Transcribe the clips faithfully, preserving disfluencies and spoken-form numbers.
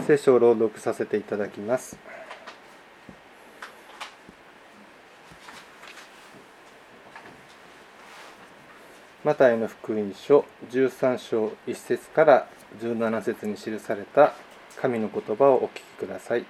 聖書を朗読させていただきます。マタイの福音書じゅうさん章いち節からじゅうなな節に記された神の言葉をお聞きください。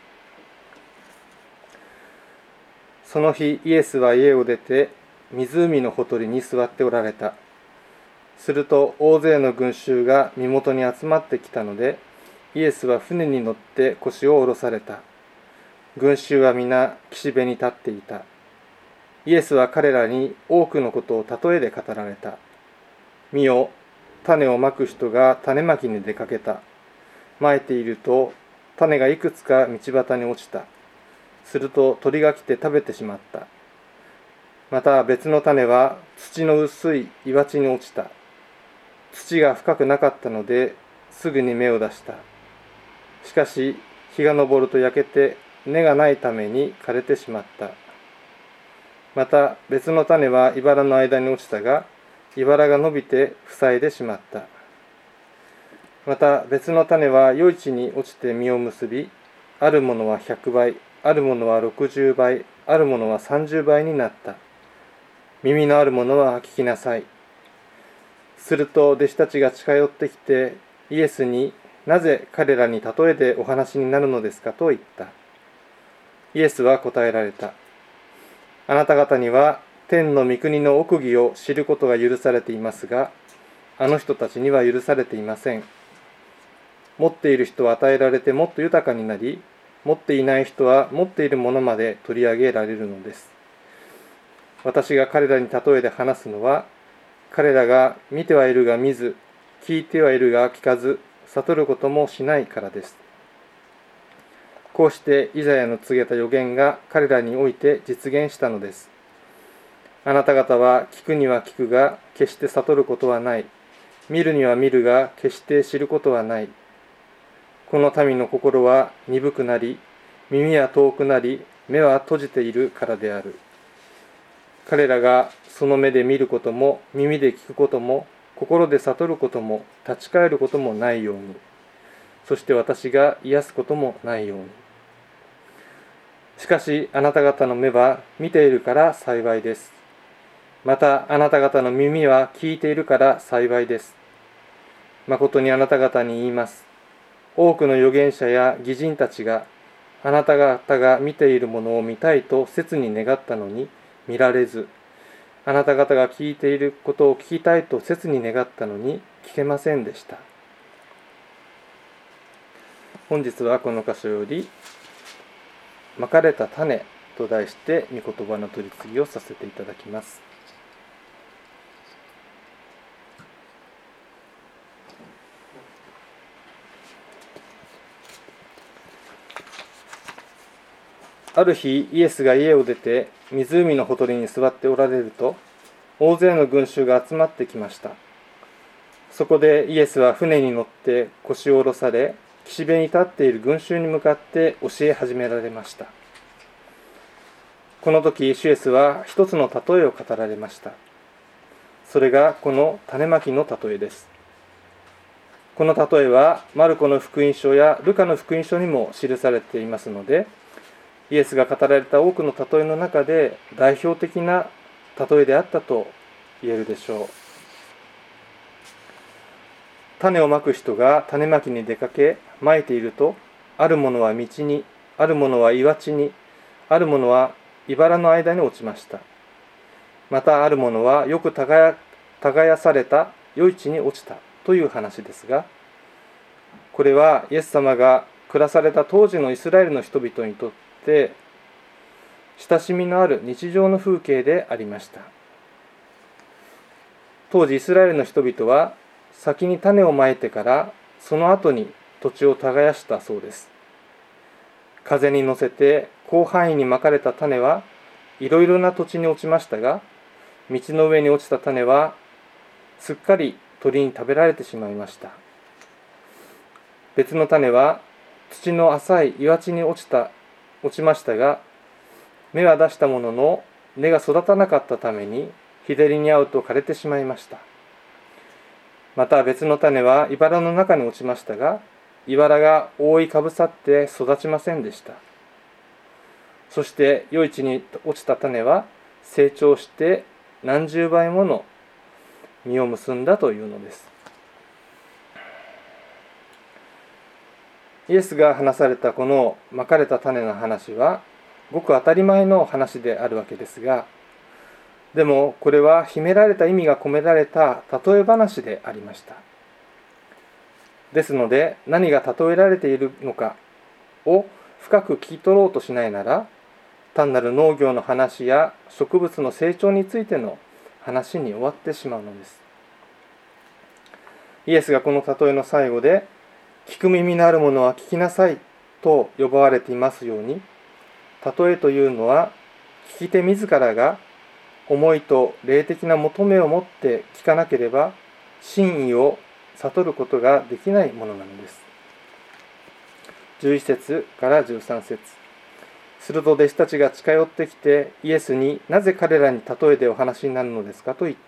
その日、イエスは家を出て湖のほとりに座っておられた。すると大勢の群衆が身元に集まってきたので、イエスは船に乗って腰を下ろされた。群衆は皆岸辺に立っていた。イエスは彼らに多くのことを例えで語られた。見よ、種をまく人が種まきに出かけた。まいていると、種がいくつか道端に落ちた。すると鳥が来て食べてしまった。また別の種は土の薄い岩地に落ちた。土が深くなかったので、すぐに芽を出した。しかし、日が昇ると焼けて根がないために枯れてしまった。また別の種は茨の間に落ちたが、茨が伸びて塞いでしまった。また別の種は余市に落ちて実を結び、あるものは百倍、あるものは六十倍、あるものは三十倍になった。耳のあるものは聞きなさい。すると弟子たちが近寄ってきて、イエスに、なぜ彼らに例えでお話になるのですかと言った。イエスは答えられた。あなた方には天の御国の奥義を知ることが許されていますが、あの人たちには許されていません。持っている人は与えられてもっと豊かになり、持っていない人は持っているものまで取り上げられるのです。私が彼らに例えで話すのは、彼らが見てはいるが見ず、聞いてはいるが聞かず、悟ることもしないからです。こうしてイザヤの告げた預言が彼らにおいて実現したのです。あなた方は聞くには聞くが決して悟ることはない。見るには見るが決して知ることはない。この民の心は鈍くなり、耳は遠くなり、目は閉じているからである。彼らがその目で見ることも、耳で聞くことも、心で悟ることも、立ち返ることもないように。そして私が癒すこともないように。しかしあなた方の目は見ているから幸いです。またあなた方の耳は聞いているから幸いです。誠にあなた方に言います。多くの預言者や義人たちがあなた方が見ているものを見たいと切に願ったのに見られず、あなた方が聞いていることを聞きたいと切に願ったのに聞けませんでした。本日はこの箇所よりまかれた種と題して御言葉の取り次ぎをさせていただきます。ある日、イエスが家を出て湖のほとりに座っておられると、大勢の群衆が集まってきました。そこでイエスは船に乗って腰を下ろされ、岸辺に立っている群衆に向かって教え始められました。この時、主イエスは一つの例えを語られました。それがこの種まきの例えです。この例えはマルコの福音書やルカの福音書にも記されていますので、イエスが語られた多くの例えの中で代表的な例えであったと言えるでしょう。種をまく人が種まきに出かけ、まいていると、あるものは道に、あるものは岩地に、あるものは茨の間に落ちました。またあるものはよく耕された余地に落ちたという話ですが、これはイエス様が暮らされた当時のイスラエルの人々にとって親しみのある日常の風景でありました。当時イスラエルの人々は先に種をまいてからその後に土地を耕したそうです。風に乗せて広範囲にまかれた種はいろいろな土地に落ちましたが、道の上に落ちた種はすっかり鳥に食べられてしまいました。別の種は土の浅い岩地に落ちた落ちましたが、芽は出したものの根が育たなかったために日照りに遭うと枯れてしまいました。また別の種は茨の中に落ちましたが、 茨が覆いかぶさって育ちませんでした。そして余市に落ちた種は成長して何十倍もの実を結んだというのです。イエスが話されたこのまかれた種の話はごく当たり前の話であるわけですが、でもこれは秘められた意味が込められた例え話でありました。ですので、何が例えられているのかを深く聞き取ろうとしないなら、単なる農業の話や植物の成長についての話に終わってしまうのです。イエスがこの例えの最後で、聞く耳のあるものは聞きなさいと呼ばれていますように、例えというのは聞き手自らが思いと霊的な求めを持って聞かなければ真意を悟ることができないものなのです。じゅういち節からじゅうさん節。すると弟子たちが近寄ってきてイエスに、なぜ彼らに例えでお話になるのですかと言った。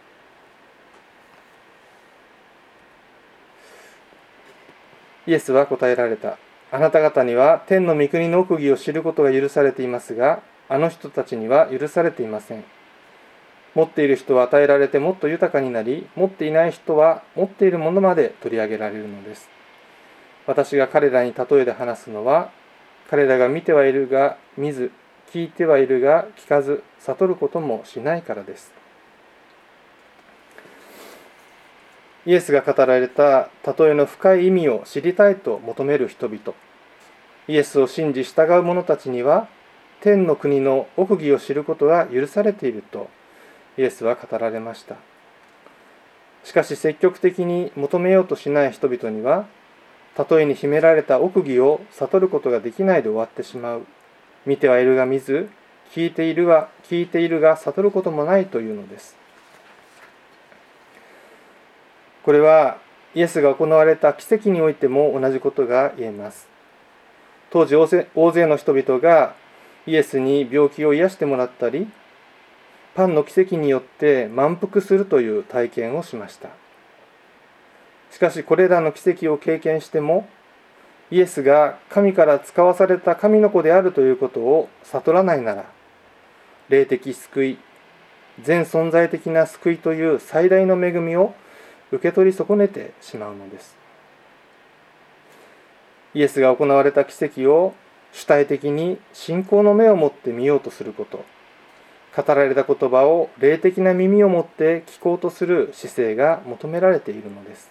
イエスは答えられた。あなた方には天の御国の奥義を知ることが許されていますが、あの人たちには許されていません。持っている人は与えられてもっと豊かになり、持っていない人は持っているものまで取り上げられるのです。私が彼らに例えで話すのは、彼らが見てはいるが見ず、聞いてはいるが聞かず、悟ることもしないからです。イエスが語られた例えの深い意味を知りたいと求める人々、イエスを信じ従う者たちには、天の国の奥義を知ることが許されているとイエスは語られました。しかし積極的に求めようとしない人々には、例えに秘められた奥義を悟ることができないで終わってしまう。見てはいるが見ず、聞いているが聞いているが悟ることもないというのです。これはイエスが行われた奇跡においても同じことが言えます。当時大勢、大勢の人々がイエスに病気を癒してもらったり、パンの奇跡によって満腹するという体験をしました。しかしこれらの奇跡を経験しても、イエスが神から使わされた神の子であるということを悟らないなら、霊的救い、全存在的な救いという最大の恵みを受け取り損ねてしまうのです。イエスが行われた奇跡を主体的に信仰の目を持って見ようとすること、語られた言葉を霊的な耳を持って聞こうとする姿勢が求められているのです。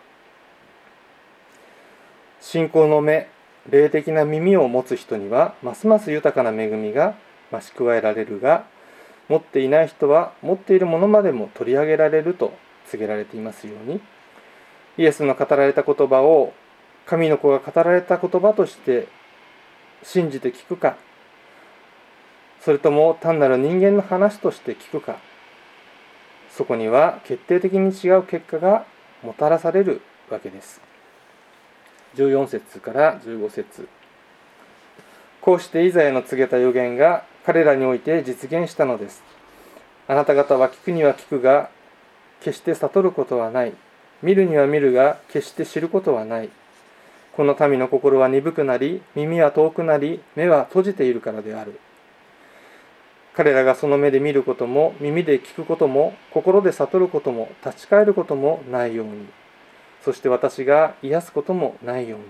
信仰の目、霊的な耳を持つ人にはますます豊かな恵みが増し加えられるが、持っていない人は持っているものまでも取り上げられると告げられていますように、イエスの語られた言葉を神の子が語られた言葉として信じて聞くか、それとも単なる人間の話として聞くか、そこには決定的に違う結果がもたらされるわけです。じゅうよん節からじゅうご節。こうしてイザヤの告げた預言が彼らにおいて実現したのです。あなた方は聞くには聞くが決して悟ることはない。見るには見るが決して知ることはない。この民の心は鈍くなり、耳は遠くなり、目は閉じているからである。彼らがその目で見ることも、耳で聞くことも、心で悟ることも、立ち返ることもないように。そして私が癒すこともないように。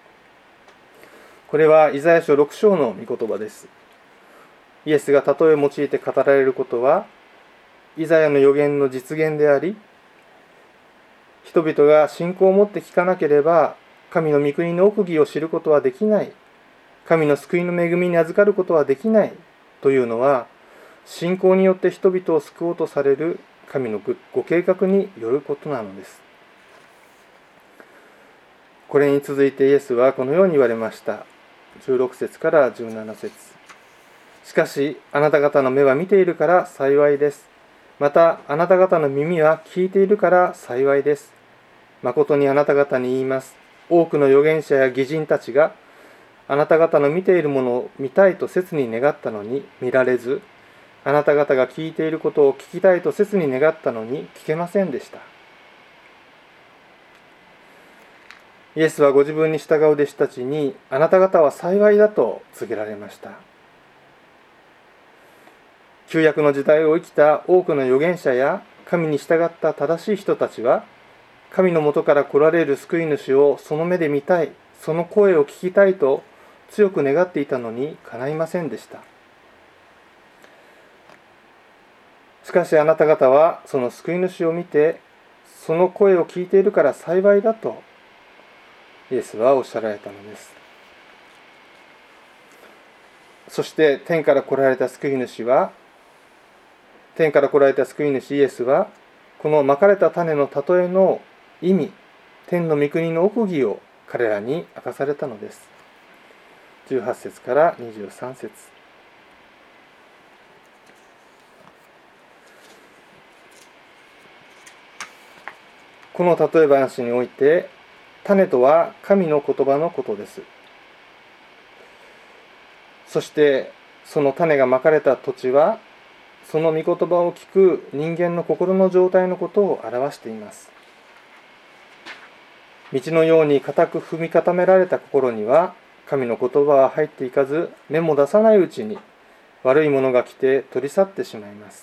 これはイザヤ書ろく章の御言葉です。イエスが例えを用いて語られることは、イザヤの預言の実現であり、人々が信仰を持って聞かなければ、神の御国の奥義を知ることはできない、神の救いの恵みに預かることはできないというのは、信仰によって人々を救おうとされる神のご計画によることなのです。これに続いてイエスはこのように言われました。じゅうろく節からじゅうなな節。しかし、あなた方の目は見ているから幸いです。また、あなた方の耳は聞いているから幸いです。誠にあなた方に言います。多くの預言者や義人たちが、あなた方の見ているものを見たいと切に願ったのに見られず、あなた方が聞いていることを聞きたいと切に願ったのに聞けませんでした。 イエスはご自分に従う弟子たちに、あなた方は幸いだと告げられました。旧約の時代を生きた多くの預言者や神に従った正しい人たちは、神のもとから来られる救い主をその目で見たい、その声を聞きたいと強く願っていたのにかないませんでした。しかしあなた方はその救い主を見て、その声を聞いているから幸いだとイエスはおっしゃられたのです。そして天から来られた救い主は、天から来られた救い主イエスは、このまかれた種の例えの意味、天の御国の奥義を彼らに明かされたのです。じゅうはち節からにじゅうさん節。この例え話において、種とは神の言葉のことです。そしてその種がまかれた土地は、その御言葉を聞く人間の心の状態のことを表しています。道のように固く踏み固められた心には、神の言葉は入っていかず、芽も出さないうちに悪いものが来て取り去ってしまいます。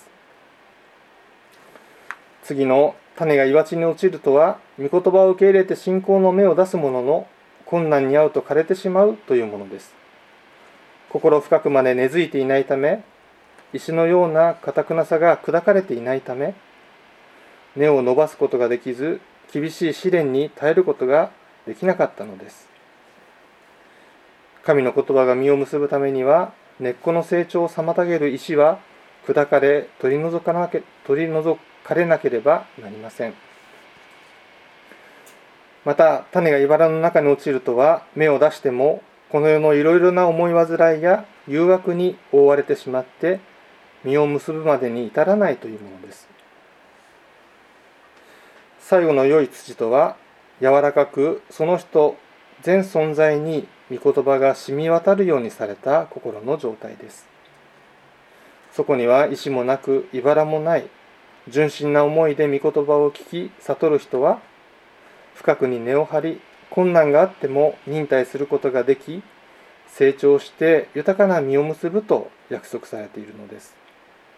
次の種が岩地に落ちるとは、御言葉を受け入れて信仰の芽を出すものの、困難に遭うと枯れてしまうというものです。心深くまで根付いていないため、石のような堅くなさが砕かれていないため、根を伸ばすことができず、厳しい試練に耐えることができなかったのです。神の言葉が実を結ぶためには、根っこの成長を妨げる石は砕かれ、取り除かなけ、取り除かれなければなりません。また、種が茨の中に落ちるとは、芽を出しても、この世のいろいろな思い煩いや誘惑に覆われてしまって、実を結ぶまでに至らないというものです。最後の良い土とは、柔らかくその人全存在に御言葉が染み渡るようにされた心の状態です。そこには石もなく茨もない、純真な思いで御言葉を聞き悟る人は、深くに根を張り、困難があっても忍耐することができ、成長して豊かな実を結ぶと約束されているのです。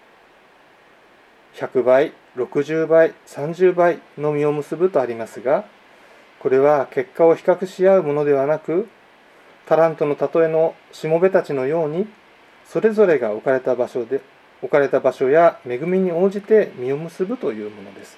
ひゃくばい、ろくじゅうばい、さんじゅうばいの実を結ぶとありますが、これは結果を比較し合うものではなく、タラントの例えのしもべたちのように、それぞれが置かれた場所で、置かれた場所や恵みに応じて実を結ぶというものです。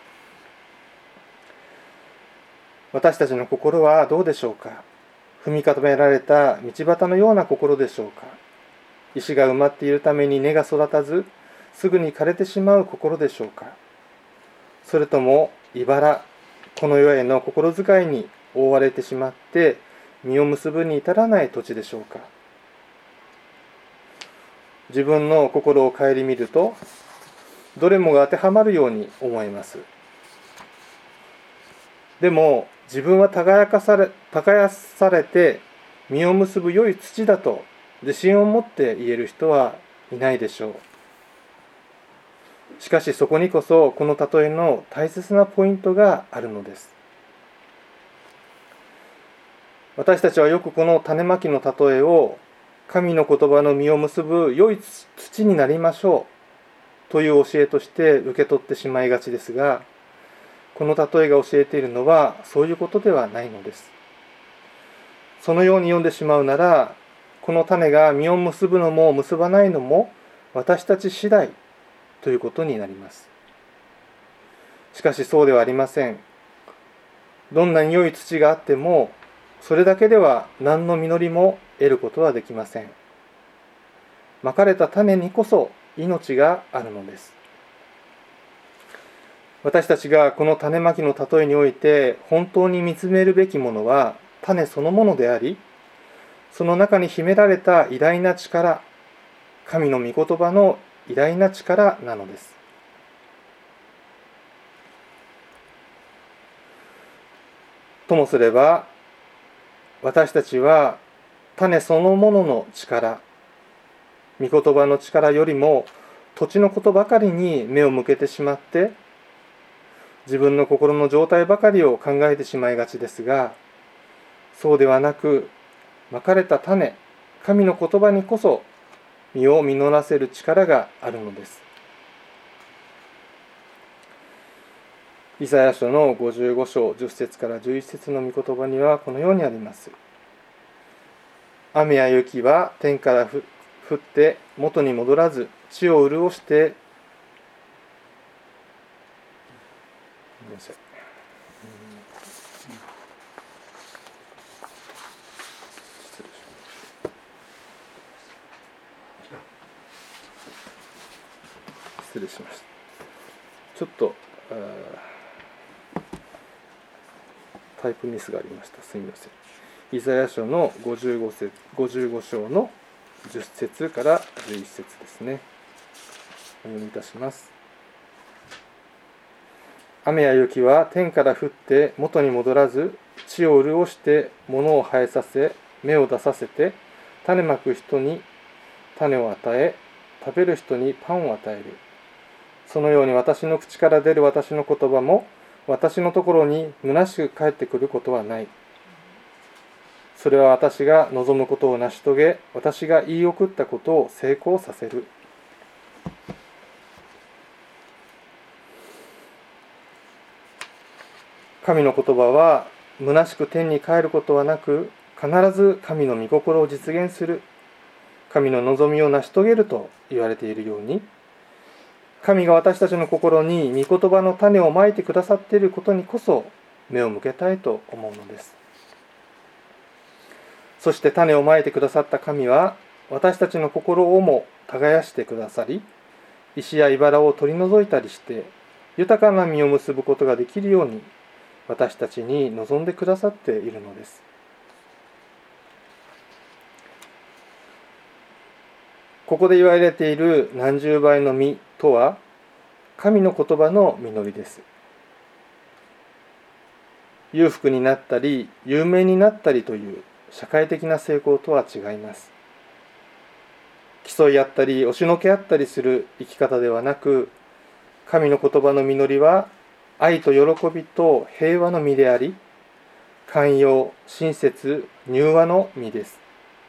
私たちの心はどうでしょうか。踏み固められた道端のような心でしょうか。石が埋まっているために根が育たず、すぐに枯れてしまう心でしょうか。それとも茨、この世への心遣いに覆われてしまって実を結ぶに至らない土地でしょうか。自分の心を顧みると、どれもが当てはまるように思えます。でも自分は耕かされ、耕されて実を結ぶ良い土だと自信を持って言える人はいないでしょう。しかしそこにこそこの例えの大切なポイントがあるのです。私たちはよくこの種まきの例えを、神の言葉の実を結ぶ良い土になりましょうという教えとして受け取ってしまいがちですが、この例えが教えているのはそういうことではないのです。そのように読んでしまうなら、この種が実を結ぶのも結ばないのも私たち次第ということになります。しかしそうではありません。どんなに良い土があっても、それだけでは何の実りも得ることはできません。まかれた種にこそ命があるのです。私たちがこの種まきの例えにおいて本当に見つめるべきものは種そのものであり、その中に秘められた偉大な力、神の御言葉の偉大な力なのです。ともすれば、私たちは種そのものの力、御言葉の力よりも土地のことばかりに目を向けてしまって、自分の心の状態ばかりを考えてしまいがちですが、 そうではなく、まかれた種、神の言葉にこそ実を実らせる力があるのです。イザヤ書のごじゅうご章じゅっ節からじゅういち節の御言葉にはこのようにあります。雨や雪は天から降って元に戻らず、地を潤してごめんなさい失礼しました。ちょっとタイプミスがありました。すみません。イザヤ書のごじゅうご節、ごじゅうご章のじゅっ節からじゅういち節ですね。お読みいたします。雨や雪は天から降って元に戻らず、地を潤して物を生えさせ、芽を出させて、種まく人に種を与え、食べる人にパンを与える。そのように私の口から出る私の言葉も、私のところに虚しく帰ってくることはない。それは私が望むことを成し遂げ、私が言い送ったことを成功させる。神の言葉は虚しく天に帰ることはなく、必ず神の御心を実現する、神の望みを成し遂げると言われているように、神が私たちの心に御言葉の種をまいてくださっていることにこそ目を向けたいと思うのです。そして種をまいてくださった神は私たちの心をも耕してくださり、石や茨を取り除いたりして豊かな実を結ぶことができるように私たちに望んでくださっているのです。ここで言われている何十倍の実とは神の言葉の実りです。裕福になったり有名になったりという社会的な成功とは違います。競い合ったり押しのけ合ったりする生き方ではなく、神の言葉の実りは愛と喜びと平和の実であり、寛容、親切、柔和の実です。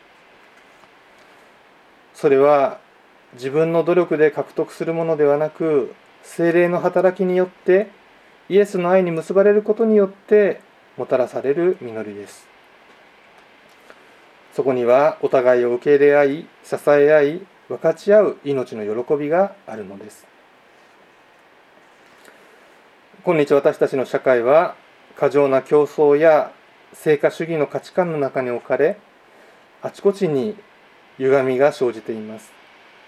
それは自分の努力で獲得するものではなく、聖霊の働きによってイエスの愛に結ばれることによってもたらされる実りです。そこにはお互いを受け入れ合い、支え合い、分かち合う命の喜びがあるのです。今日私たちの社会は過剰な競争や成果主義の価値観の中に置かれ、あちこちに歪みが生じています。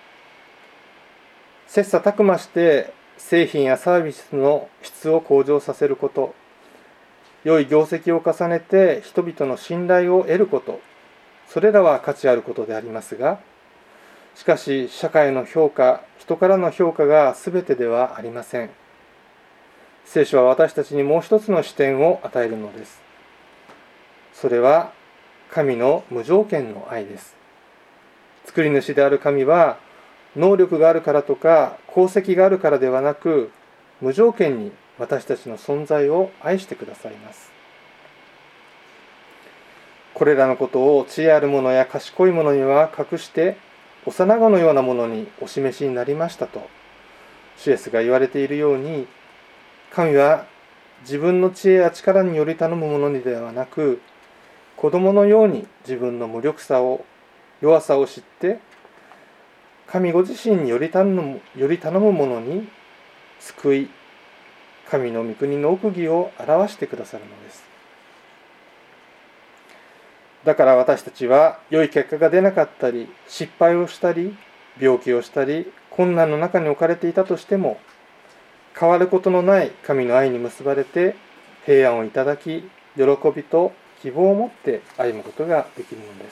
切磋琢磨して製品やサービスの質を向上させること、良い業績を重ねて人々の信頼を得ること、それらは価値あることでありますが、しかし社会の評価、人からの評価が全てではありません。聖書は私たちにもう一つの視点を与えるのです。それは神の無条件の愛です。作り主である神は能力があるからとか功績があるからではなく、無条件に私たちの存在を愛してくださいます。これらのことを知恵ある者や賢い者には隠して幼子のようなものにお示しになりましたと主イエスが言われているように、神は自分の知恵や力により頼むものにではなく、子供のように自分の無力さを弱さを知って神ご自身により頼む、より頼む者に救い、神の御国の奥義を表してくださるのです。だから私たちは良い結果が出なかったり、失敗をしたり、病気をしたり、困難の中に置かれていたとしても、変わることのない神の愛に結ばれて平安をいただき、喜びと希望を持って歩むことができるのです。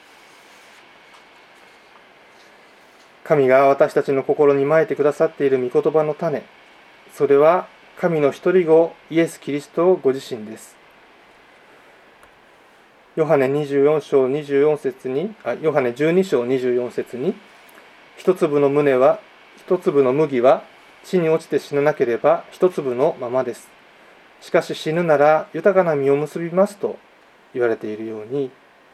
神が私たちの心にまいてくださっている御言葉の種、それは神の一人子イエス・キリストご自身です。ヨハネにじゅうよん章にじゅうよん節に、あ、ヨハネじゅうに章にじゅうよん節に、一粒の宗は、一粒の麦は地に落ちて死ななければ一粒のままです。しかし死ぬなら豊かな実を結びますと言われているように、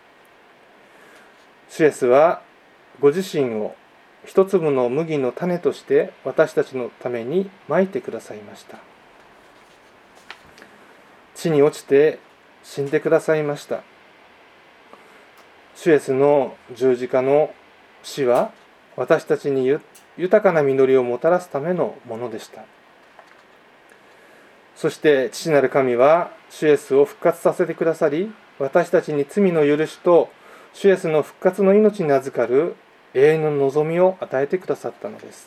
主イエスはご自身を一粒の麦の種として私たちのためにまいてくださいました。地に落ちて死んでくださいました。主イエスの十字架の死は私たちに豊かな実りをもたらすためのものでした。そして父なる神は主イエスを復活させてくださり、私たちに罪の許しと主イエスの復活の命に預かる永遠の望みを与えてくださったのです。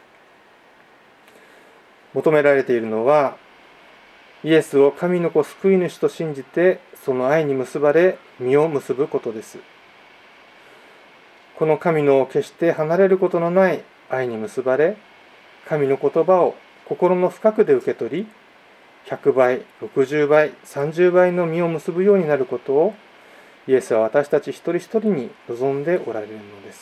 求められているのは、イエスを神の子救い主と信じて、その愛に結ばれ、実を結ぶことです。この神の決して離れることのない愛に結ばれ、神の言葉を心の深くで受け取り、ひゃくばい、ろくじゅうばい、さんじゅうばいの実を結ぶようになることを、イエスは私たち一人一人に望んでおられるのです。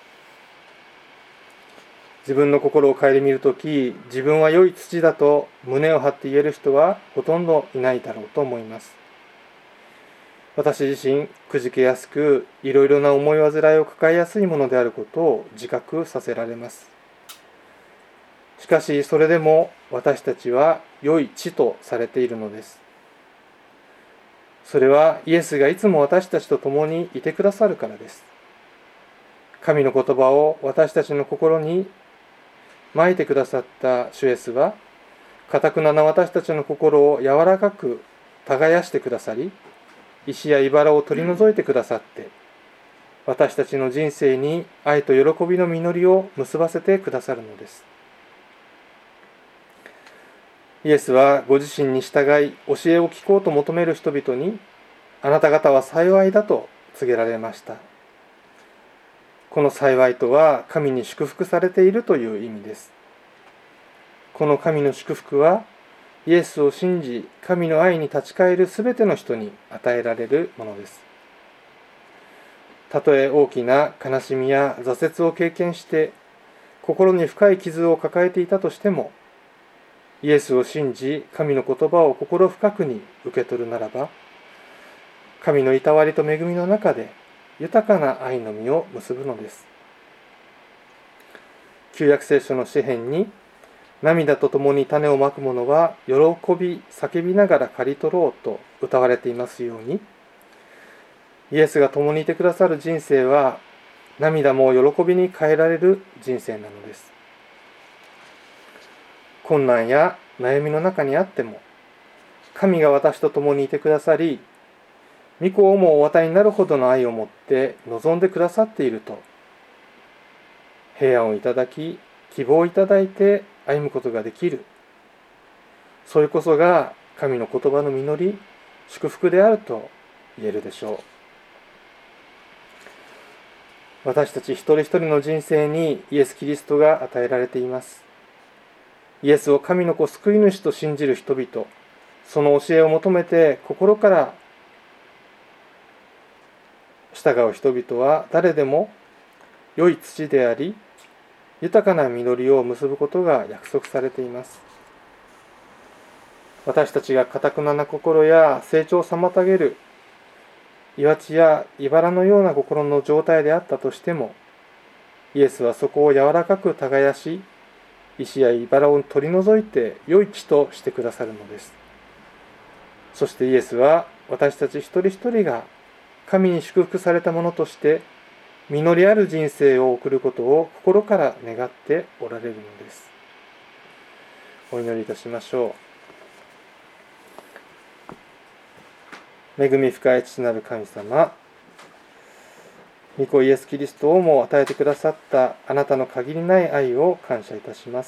自分の心を顧みるとき、自分は良い土だと胸を張って言える人はほとんどいないだろうと思います。私自身、くじけやすく、いろいろな思い煩いを抱えやすいものであることを自覚させられます。しかし、それでも私たちは良い地とされているのです。それはイエスがいつも私たちと共にいてくださるからです。神の言葉を私たちの心にまいてくださった主イエスは、堅くなな私たちの心を柔らかく耕してくださり、石や茨を取り除いてくださって、私たちの人生に愛と喜びの実りを結ばせてくださるのです。イエスはご自身に従い、教えを聞こうと求める人々に、あなた方は幸いだと告げられました。この幸いとは、神に祝福されているという意味です。この神の祝福は、イエスを信じ、神の愛に立ち返るすべての人に与えられるものです。たとえ大きな悲しみや挫折を経験して、心に深い傷を抱えていたとしても、イエスを信じ、神の言葉を心深くに受け取るならば、神のいたわりと恵みの中で、豊かな愛の実を結ぶのです。旧約聖書の詩編に、涙とともに種をまく者は喜び叫びながら刈り取ろうと歌われていますように、イエスが共にいてくださる人生は、涙も喜びに変えられる人生なのです。困難や悩みの中にあっても、神が私と共にいてくださり、御子をもお与えになるほどの愛を持って望んでくださっていると、平安をいただき、希望をいただいて歩むことができる。それこそが神の言葉の実り、祝福であると言えるでしょう。私たち一人一人の人生にイエス・キリストが与えられています。イエスを神の子救い主と信じる人々、その教えを求めて心から従う人々は誰でも良い土であり、豊かな実りを結ぶことが約束されています。私たちが堅くなな心や成長を妨げる岩地や茨のような心の状態であったとしても、イエスはそこを柔らかく耕し、石や茨を取り除いて良い地としてくださるのです。そしてイエスは私たち一人一人が神に祝福されたものとして実りある人生を送ることを心から願っておられるのです。お祈りいたしましょう。恵み深い父なる神様、御子イエス・キリストをも与えてくださったあなたの限りない愛を感謝いたします。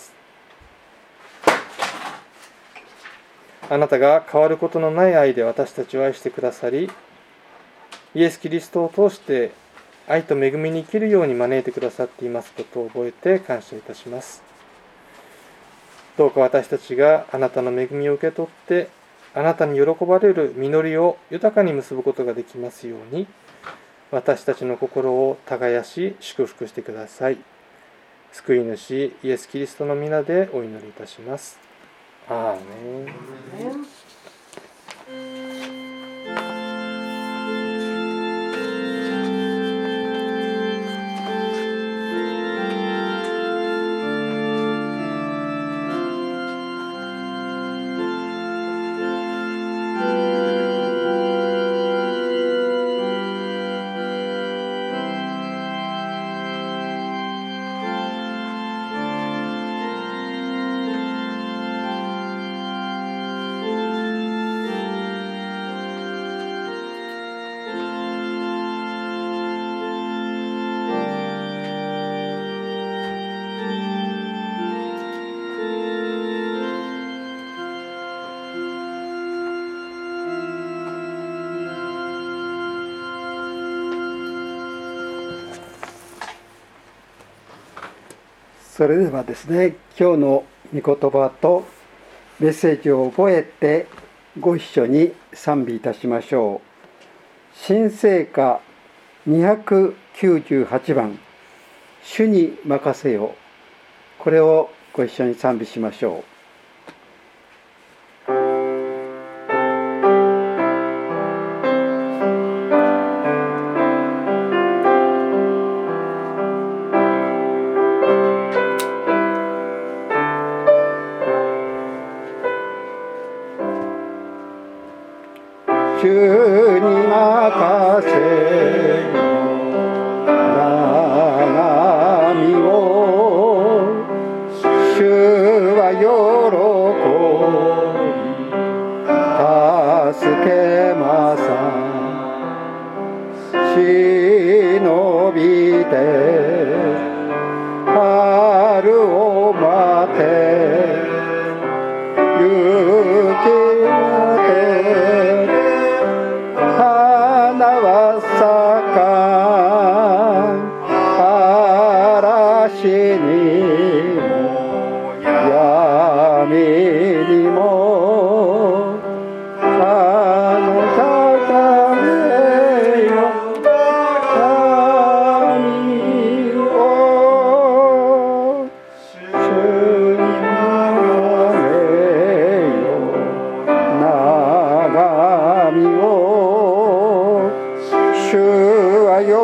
あなたが変わることのない愛で私たちを愛してくださり、イエス・キリストを通して愛と恵みに生きるように招いてくださっていますことを覚えて感謝いたします。どうか私たちがあなたの恵みを受け取って、あなたに喜ばれる実りを豊かに結ぶことができますように、私たちの心を耕し祝福してください。救い主イエス・キリストの皆でお祈りいたします。アーメン。 それではですね、今日の御言葉とメッセージを覚えてご一緒に賛美いたしましょう。新聖歌にひゃくきゅうじゅうはちばん、主に任せよ。これをご一緒に賛美しましょう。主に任せよ長身を、主は喜び助けまさ、忍びて春を待て、雪まで花は咲かん、嵐にも闇にもあなたがねよ神を、主にあれよ長身を、主は喜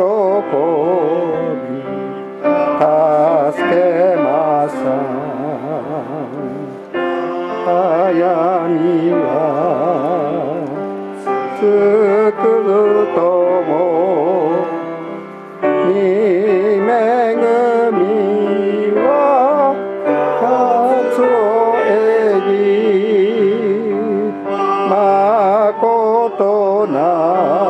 び助けまさ、悩みはつくるともに、恵みは数えぎ、まことな